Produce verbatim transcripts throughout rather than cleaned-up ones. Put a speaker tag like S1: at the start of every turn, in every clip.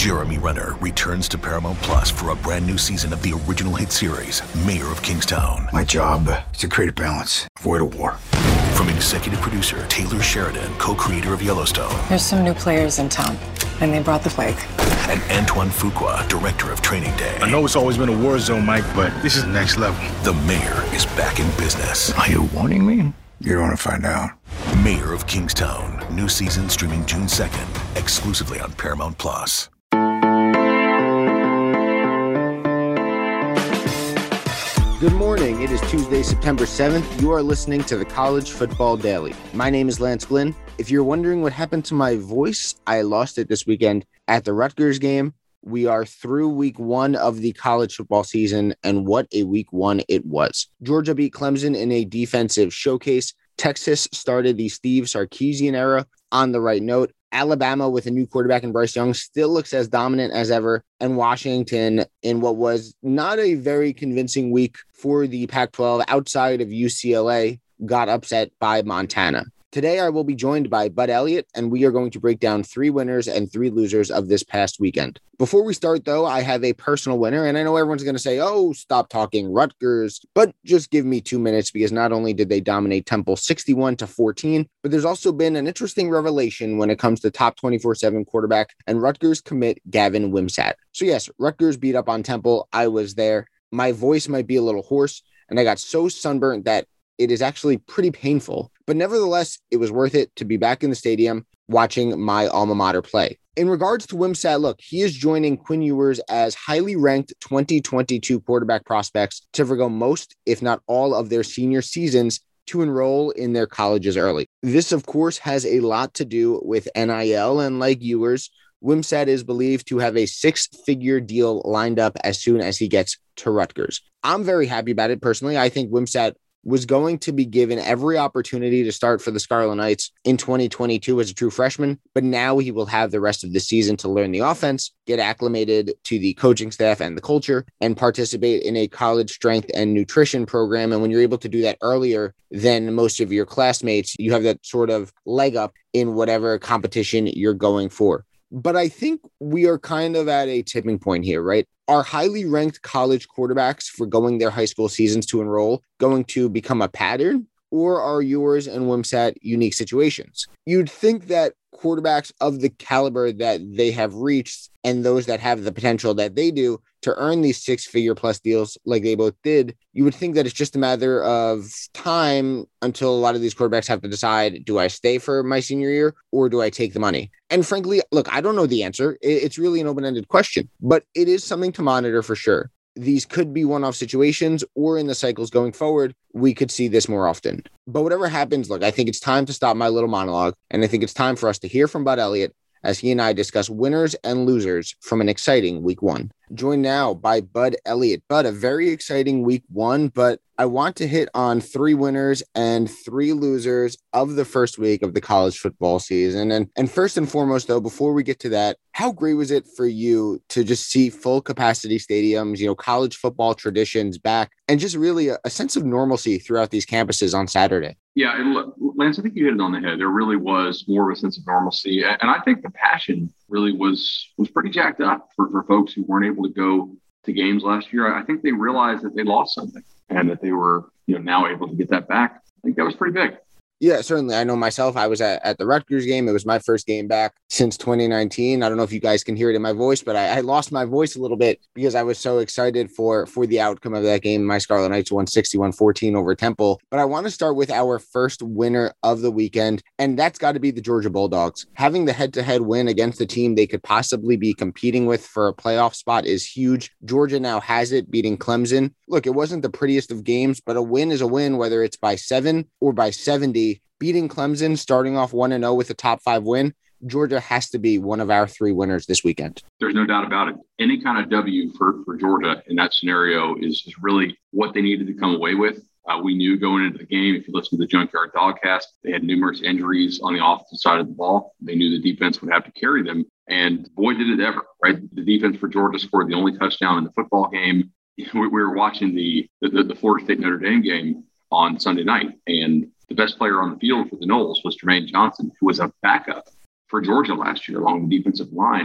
S1: Jeremy Renner returns to Paramount Plus for a brand new season of the original hit series, Mayor of Kingstown.
S2: My job is to create a balance, avoid a war.
S1: From executive producer Taylor Sheridan, co-creator of Yellowstone.
S3: There's some new players in town, and they brought the plague.
S1: And Antoine Fuqua, director of Training Day.
S2: I know it's always been a war zone, Mike, but this is next level.
S1: The Mayor is back in business.
S2: Are you warning me? You don't want to find out.
S1: Mayor of Kingstown. New season streaming June second, exclusively on Paramount Plus.
S4: Good morning. It is Tuesday, September seventh. You are listening to the College Football Daily. My name is Lance Glynn. If you're wondering what happened to my voice, I lost it this weekend at the Rutgers game. We are through week one of the college football season, and what a week one it was. Georgia beat Clemson in a defensive showcase. Texas started the Steve Sarkisian era on the right note. Alabama, with a new quarterback in Bryce Young, still looks as dominant as ever. And Washington, in what was not a very convincing week for the Pac twelve outside of U C L A, got upset by Montana. Today, I will be joined by Bud Elliott, and we are going to break down three winners and three losers of this past weekend. Before we start, though, I have a personal winner, and I know everyone's going to say, oh, stop talking Rutgers, but just give me two minutes because not only did they dominate Temple sixty-one to fourteen, but there's also been an interesting revelation when it comes to top twenty-four seven quarterback and Rutgers commit Gavin Wimsatt. So yes, Rutgers beat up on Temple. I was there. My voice might be a little hoarse, and I got so sunburnt that it is actually pretty painful. But nevertheless, it was worth it to be back in the stadium watching my alma mater play. In regards to Wimsatt, look, he is joining Quinn Ewers as highly ranked twenty twenty-two quarterback prospects to forgo most, if not all, of their senior seasons to enroll in their colleges early. This, of course, has a lot to do with N I L, and like Ewers, Wimsatt is believed to have a six-figure deal lined up as soon as he gets to Rutgers. I'm very happy about it personally. I think Wimsatt was going to be given every opportunity to start for the Scarlet Knights in twenty twenty-two as a true freshman, but now he will have the rest of the season to learn the offense, get acclimated to the coaching staff and the culture, and participate in a college strength and nutrition program. And when you're able to do that earlier than most of your classmates, you have that sort of leg up in whatever competition you're going for. But I think we are kind of at a tipping point here, right? Are highly ranked college quarterbacks forgoing their high school seasons to enroll going to become a pattern, or are Ewers and Wimsatt unique situations? You'd think that quarterbacks of the caliber that they have reached and those that have the potential that they do to earn these six-figure plus deals like they both did, you would think that it's just a matter of time until a lot of these quarterbacks have to decide, do I stay for my senior year or do I take the money? And frankly, look, I don't know the answer. It's really an open-ended question, but it is something to monitor for sure. These could be one-off situations, or in the cycles going forward, we could see this more often. But whatever happens, look, I think it's time to stop my little monologue, and I think it's time for us to hear from Bud Elliott as he and I discuss winners and losers from an exciting week one. Joined now by Bud Elliott. Bud, a very exciting week one, but I want to hit on three winners and three losers of the first week of the college football season. And, and first and foremost, though, before we get to that, how great was it for you to just see full capacity stadiums, you know, college football traditions back, and just really a, a sense of normalcy throughout these campuses on Saturday?
S5: Yeah, and look, Lance, I think you hit it on the head. There really was more of a sense of normalcy. And I think the passion really was was pretty jacked up for, for folks who weren't able to go to games last year. I think they realized that they lost something and that they were, you know, now able to get that back. I think that was pretty big.
S4: Yeah, certainly. I know myself, I was at, at the Rutgers game. It was my first game back since twenty nineteen. I don't know if you guys can hear it in my voice, but I, I lost my voice a little bit because I was so excited for, for the outcome of that game. My Scarlet Knights won sixty-one fourteen over Temple. But I want to start with our first winner of the weekend, and that's got to be the Georgia Bulldogs. Having the head-to-head win against the team they could possibly be competing with for a playoff spot is huge. Georgia now has it, beating Clemson. Look, it wasn't the prettiest of games, but a win is a win, whether it's by seven or by seventy. Beating Clemson, starting off one and oh with a top five win, Georgia has to be one of our three winners this weekend.
S5: There's no doubt about it. Any kind of W for, for Georgia in that scenario is, is really what they needed to come away with. Uh, we knew going into the game, if you listen to the Junkyard Dogcast, they had numerous injuries on the offensive side of the ball. They knew the defense would have to carry them. And boy, did it ever, right? The defense for Georgia scored the only touchdown in the football game. We, we were watching the, the, the Florida State Notre Dame game on Sunday night, and the best player on the field for the Noles was Jermaine Johnson, who was a backup for Georgia last year along the defensive line.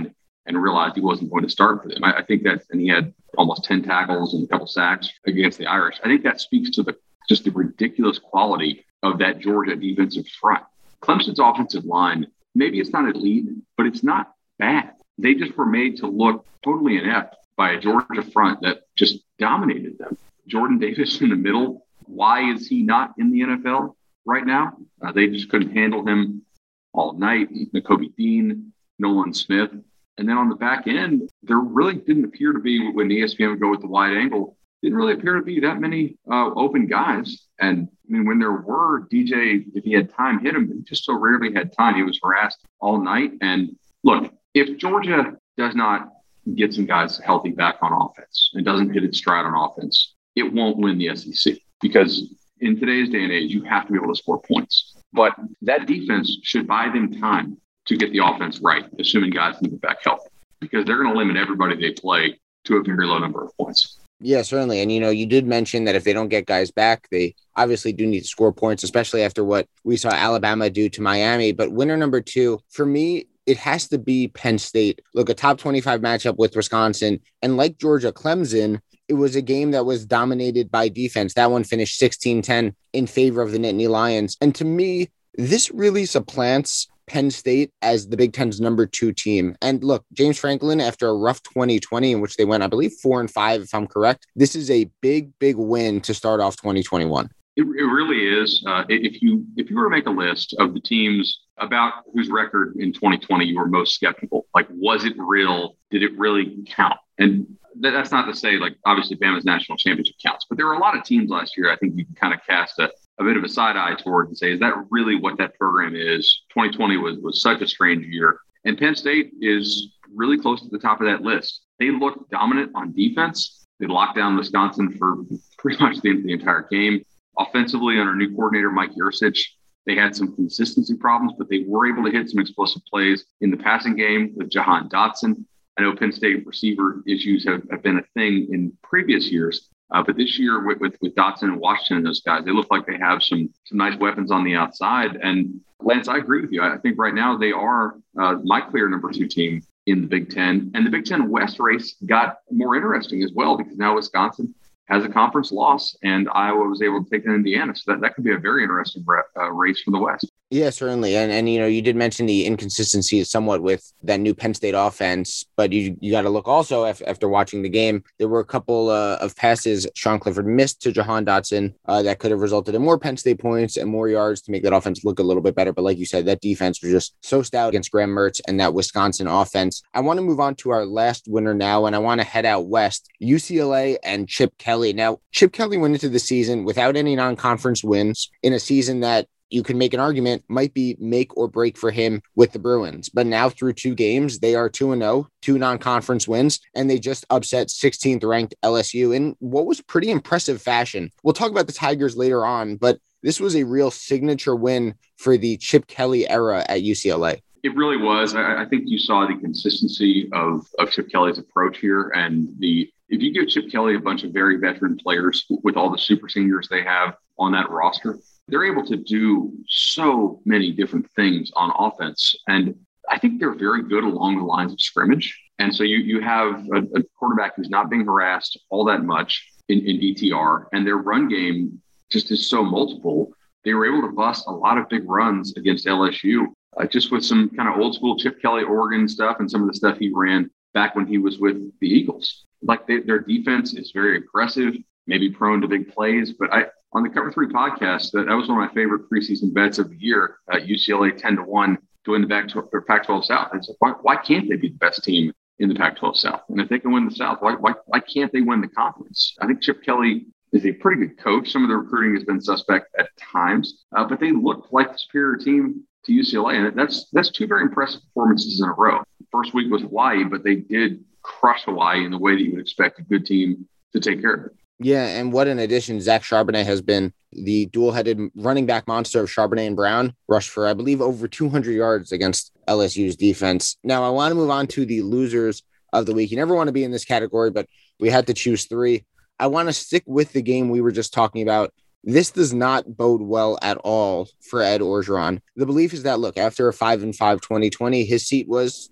S5: and realized he wasn't going to start for them. I, I think that, and he had almost ten tackles and a couple sacks against the Irish. I think that speaks to the just the ridiculous quality of that Georgia defensive front. Clemson's offensive line, maybe it's not elite, but it's not bad. They just were made to look totally inept by a Georgia front that just dominated them. Jordan Davis in the middle. Why is he not in the N F L right now? Uh, they just couldn't handle him all night. Nakobe Dean, Nolan Smith. And then on the back end, there really didn't appear to be, when the E S P N would go with the wide angle, didn't really appear to be that many uh, open guys. And I mean, when there were, D J, if he had time, hit him, but he just so rarely had time. He was harassed all night. And look, if Georgia does not get some guys healthy back on offense and doesn't hit its stride on offense, it won't win the S E C, because in today's day and age, you have to be able to score points. But that defense should buy them time to get the offense right, assuming guys can get back healthy, because they're going to limit everybody they play to a very low number of points.
S4: Yeah, certainly. And, you know, you did mention that if they don't get guys back, they obviously do need to score points, especially after what we saw Alabama do to Miami. But winner number two, for me, it has to be Penn State. Look, a top twenty-five matchup with Wisconsin. And like Georgia, Clemson, it was a game that was dominated by defense. That one finished sixteen ten in favor of the Nittany Lions. And to me, this really supplants Penn State as the Big Ten's number two team. And look, James Franklin, after a rough twenty twenty in which they went, I believe, four and five, if I'm correct, this is a big, big win to start off twenty twenty-one.
S5: It, it really is. Uh, if you if you were to make a list of the teams about whose record in twenty twenty you were most skeptical, like, was it real? Did it really count? And th- that's not to say, like, obviously Bama's national championship counts, but there were a lot of teams last year I think you can kind of cast a, a bit of a side eye toward and say, is that really what that program is? twenty twenty was, was such a strange year. And Penn State is really close to the top of that list. They looked dominant on defense. They locked down Wisconsin for pretty much the, the entire game. Offensively, under new coordinator Mike Yurcich, they had some consistency problems, but they were able to hit some explosive plays in the passing game with Jahan Dotson. I know Penn State receiver issues have, have been a thing in previous years, uh, but this year with, with, with Dotson and Washington and those guys, they look like they have some some nice weapons on the outside. And Lance, I agree with you. I think right now they are uh, my clear number two team in the Big Ten. And the Big Ten West race got more interesting as well, because now Wisconsin has a conference loss, and Iowa was able to take in Indiana. So that, that could be a very interesting uh, race for the West.
S4: Yeah, certainly. And, and, you know, you did mention the inconsistency somewhat with that new Penn State offense, but you you got to look also af- after watching the game. There were a couple uh, of passes Sean Clifford missed to Jahan Dotson uh, that could have resulted in more Penn State points and more yards to make that offense look a little bit better. But like you said, that defense was just so stout against Graham Mertz and that Wisconsin offense. I want to move on to our last winner now, and I want to head out west. U C L A and Chip Kelly. Now, Chip Kelly went into the season without any non-conference wins in a season that you can make an argument might be make or break for him with the Bruins. But now through two games, they are two and oh, two non-conference wins, and they just upset sixteenth ranked L S U in what was pretty impressive fashion. We'll talk about the Tigers later on, but this was a real signature win for the Chip Kelly era at U C L A.
S5: It really was. I, I think you saw the consistency of, of Chip Kelly's approach here. And the if you give Chip Kelly a bunch of very veteran players with all the super seniors they have on that roster, they're able to do so many different things on offense. And I think they're very good along the lines of scrimmage. And so you you have a, a quarterback who's not being harassed all that much in, in D T R, and their run game just is so multiple. They were able to bust a lot of big runs against L S U, uh, just with some kind of old school Chip Kelly Oregon stuff and some of the stuff he ran back when he was with the Eagles. Like they, their defense is very aggressive, maybe prone to big plays, but I, on the Cover Three podcast, that, that was one of my favorite preseason bets of the year. Uh, U C L A ten to one to win the Pac twelve South. I said, why, why can't they be the best team in the Pac twelve South? And if they can win the South, why, why, why can't they win the conference? I think Chip Kelly is a pretty good coach. Some of the recruiting has been suspect at times, uh, but they looked like the superior team to U C L A. And that's that's two very impressive performances in a row. First week was Hawaii, but they did crush Hawaii in the way that you would expect a good team to take care of it.
S4: Yeah, and what an addition Zach Charbonnet has been. The dual-headed running back monster of Charbonnet and Brown rushed for, I believe, over two hundred yards against L S U's defense. Now, I want to move on to the losers of the week. You never want to be in this category, but we had to choose three. I want to stick with the game we were just talking about. This does not bode well at all for Ed Orgeron. The belief is that, look, after a five and five twenty twenty, his seat was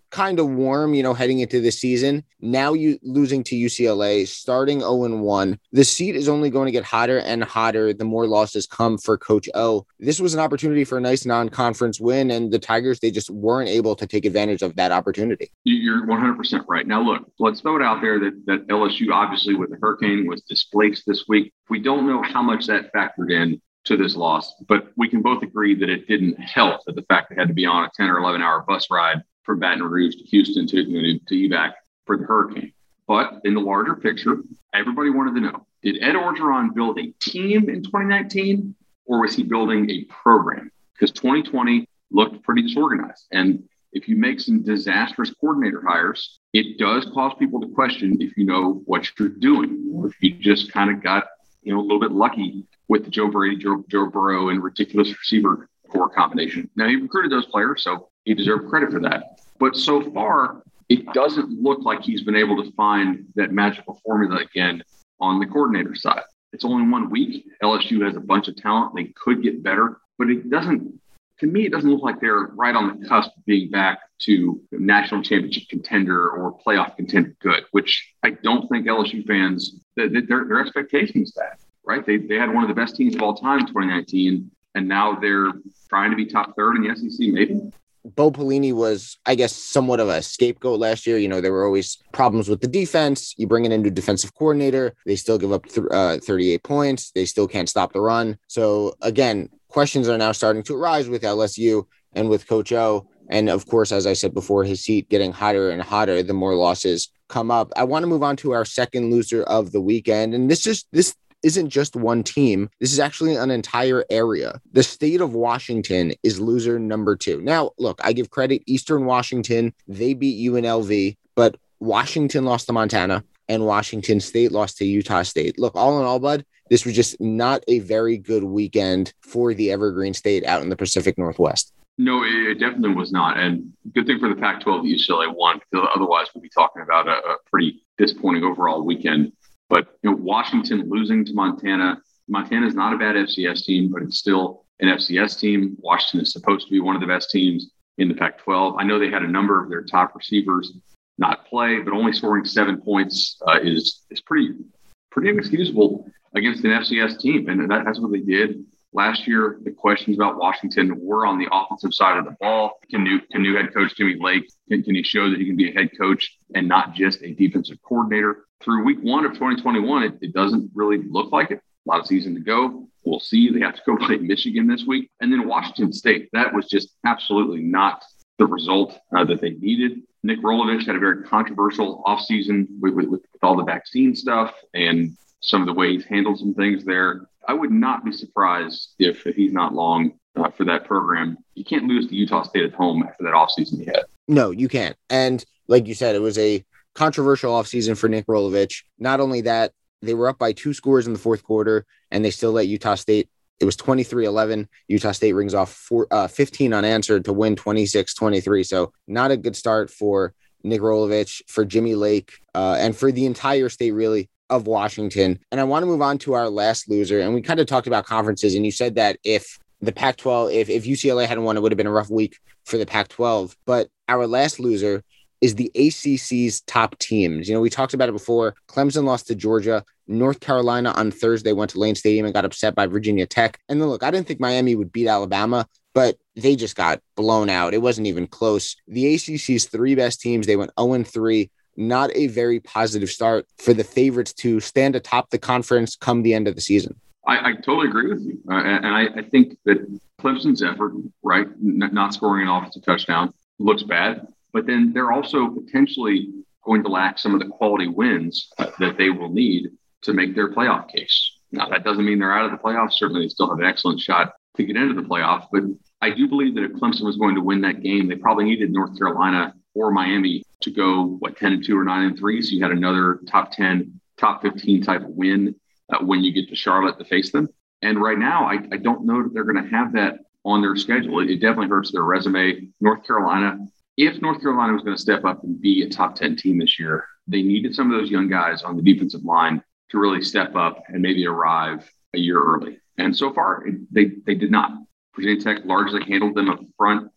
S4: kind of warm, you know, heading into this season. Now you losing to U C L A, starting oh and one. The seat is only going to get hotter and hotter the more losses come for Coach O. This was an opportunity for a nice non-conference win, and the Tigers, they just weren't able to take advantage of that opportunity.
S5: You're one hundred percent right. Now, look, let's throw it out there that, that L S U, obviously, with the hurricane, was displaced this week. We don't know how much that factored in to this loss, but we can both agree that it didn't help that the fact they had to be on a ten or eleven hour bus ride from Baton Rouge to Houston to, you know, to E V A C for the hurricane. But in the larger picture, everybody wanted to know, did Ed Orgeron build a team in twenty nineteen, or was he building a program? Because twenty twenty looked pretty disorganized. And if you make some disastrous coordinator hires, it does cause people to question if you know what you're doing, or if you just kind of got, you know, a little bit lucky with the Joe Brady, Joe, Joe Burrow, and ridiculous receiver core combination. Now, he recruited those players, so he deserved credit for that. But so far, it doesn't look like he's been able to find that magical formula again on the coordinator side. It's only one week. L S U has a bunch of talent. They could get better, but it doesn't, to me, it doesn't look like they're right on the cusp of being back to national championship contender or playoff contender good, which I don't think L S U fans, their, their expectations that. Right? They they had one of the best teams of all time in twenty nineteen, and now they're trying to be top third in the S E C, maybe.
S4: Bo Pelini was, I guess, somewhat of a scapegoat last year. You know, there were always problems with the defense. You bring in a new defensive coordinator. They still give up th- uh, thirty-eight points. They still can't stop the run. So, again, questions are now starting to arise with L S U and with Coach O. And, of course, as I said before, his seat getting hotter and hotter the more losses come up. I want to move on to our second loser of the weekend. And this is this – isn't just one team. This is actually an entire area. The state of Washington is loser number two. Now, look, I give credit Eastern Washington. They beat U N L V, but Washington lost to Montana and Washington State lost to Utah State. Look, all in all, bud, this was just not a very good weekend for the Evergreen State out in the Pacific Northwest.
S5: No, it definitely was not. And good thing for the Pac twelve that U C L A won, because otherwise we'd be talking about a, a pretty disappointing overall weekend. But you know, Washington losing to Montana. Montana is not a bad F C S team, but it's still an F C S team. Washington is supposed to be one of the best teams in the Pac twelve. I know they had a number of their top receivers not play, but only scoring seven points uh, is is pretty pretty inexcusable against an F C S team, and that, that's what they did last year. The questions about Washington were on the offensive side of the ball. Can new can new head coach Jimmy Lake can, can he show that he can be a head coach and not just a defensive coordinator? Through week one of twenty twenty-one, it, it doesn't really look like it. A lot of season to go. We'll see. They have to go play Michigan this week. And then Washington State. That was just absolutely not the result uh, that they needed. Nick Rolovich had a very controversial offseason with, with, with all the vaccine stuff and some of the way he's handled some things there. I would not be surprised if, if he's not long uh, for that program. You can't lose to Utah State at home after that offseason he had.
S4: No, you can't. And like you said, it was a controversial offseason for Nick Rolovich. Not only that, they were up by two scores in the fourth quarter, and they still let Utah State. It was twenty-three eleven. Utah State rings off four, uh, fifteen unanswered to win twenty-six twenty-three. So not a good start for Nick Rolovich, for Jimmy Lake, uh, and for the entire state, really, of Washington. And I want to move on to our last loser. And we kind of talked about conferences, and you said that if the Pac twelve, if, if U C L A hadn't won, it would have been a rough week for the Pac twelve. But our last loser is the A C C's top teams. You know, we talked about it before. Clemson lost to Georgia. North Carolina on Thursday went to Lane Stadium and got upset by Virginia Tech. And then look, I didn't think Miami would beat Alabama, but they just got blown out. It wasn't even close. The A C C's three best teams, they went oh and three. Not a very positive start for the favorites to stand atop the conference come the end of the season.
S5: I, I totally agree with you. Uh, and I, I think that Clemson's effort, right, n- not scoring an offensive touchdown, looks bad. But then they're also potentially going to lack some of the quality wins uh, that they will need to make their playoff case. Now, that doesn't mean they're out of the playoffs. Certainly, they still have an excellent shot to get into the playoff. But I do believe that if Clemson was going to win that game, they probably needed North Carolina or Miami to go, what, ten and two or nine and three. So you had another top ten, top fifteen type of win uh, when you get to Charlotte to face them. And right now, I, I don't know that they're going to have that on their schedule. It, it definitely hurts their resume. North Carolina, if North Carolina was going to step up and be a top ten team this year, they needed some of those young guys on the defensive line to really step up and maybe arrive a year early. And so far, it, they they did not. Virginia Tech largely handled them up front.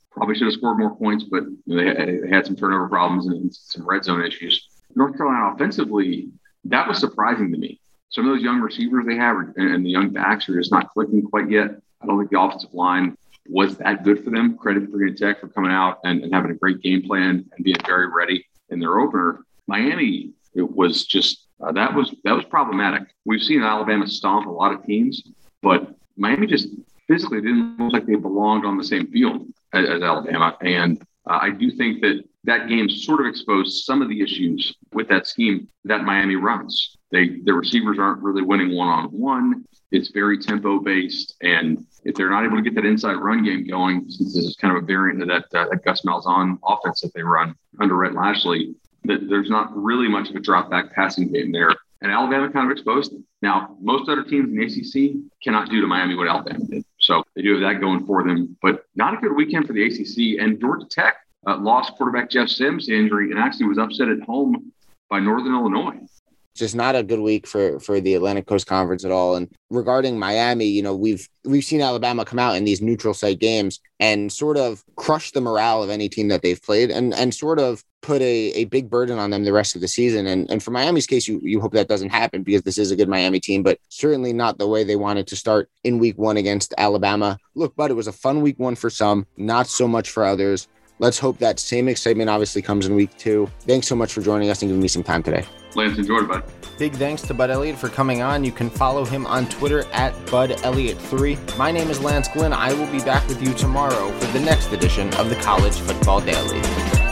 S5: Probably should have scored more points, but you know, they, had, they had some turnover problems and some red zone issues. North Carolina offensively, that was surprising to me. Some of those young receivers they have and the young backs are just not clicking quite yet. I don't think the offensive line was that good for them. Credit to Virginia Tech for coming out and, and having a great game plan and being very ready in their opener. Miami, it was just uh, that was that was problematic. We've seen Alabama stomp a lot of teams, but Miami just physically didn't look like they belonged on the same field as, as Alabama. And uh, I do think that that game sort of exposed some of the issues with that scheme that Miami runs. They the receivers aren't really winning one-on-one. It's very tempo-based. And if they're not able to get that inside run game going, since this is kind of a variant of that, uh, that Gus Malzahn offense that they run under Rhett Lashley, that there's not really much of a drop-back passing game there. And Alabama kind of exposed them. Now, most other teams in the A C C cannot do to Miami what Alabama did. So they do have that going for them. But not a good weekend for the A C C. And Georgia Tech uh, lost quarterback Jeff Sims to injury and actually was upset at home by Northern Illinois.
S4: Just not a good week for, for the Atlantic Coast Conference at all. And regarding Miami, you know, we've we've seen Alabama come out in these neutral site games and sort of crush the morale of any team that they've played and and sort of put a, a big burden on them the rest of the season. And and for Miami's case, you, you hope that doesn't happen because this is a good Miami team, but certainly not the way they wanted to start in week one against Alabama. Look, bud, it was a fun week one for some, not so much for others. Let's hope that same excitement obviously comes in week two. Thanks so much for joining us and giving me some time today.
S5: Lance, enjoyed it, bud.
S6: Big thanks to Bud Elliott for coming on. You can follow him on Twitter at Bud Elliott three. My name is Lance Glynn. I will be back with you tomorrow for the next edition of the College Football Daily.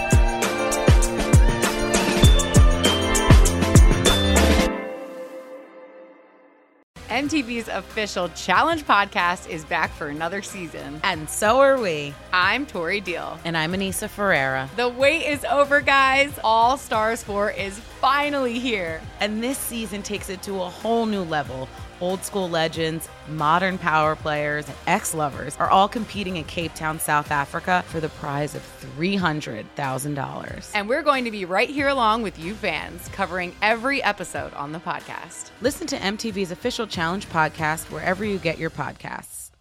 S7: M T V's official Challenge podcast is back for another season.
S8: And so are we.
S7: I'm Tori Deal.
S8: And I'm Anissa Ferreira.
S7: The wait is over, guys. All Stars four is finally here.
S8: And this season takes it to a whole new level. Old school legends, modern power players, and ex-lovers are all competing in Cape Town, South Africa for the prize of three hundred thousand dollars.
S7: And we're going to be right here along with you fans, covering every episode on the podcast.
S8: Listen to M T V's official Challenge podcast wherever you get your podcasts.